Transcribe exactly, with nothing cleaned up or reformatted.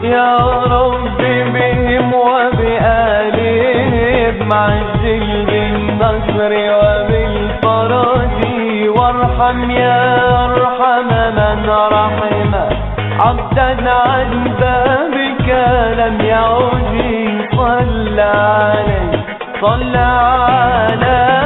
يا رب بهم وبآلهم عجل بالنصر وبالفرج وارحم يا أرحم من رحم عبدا عن بابك لم يعج. صل عليه صل على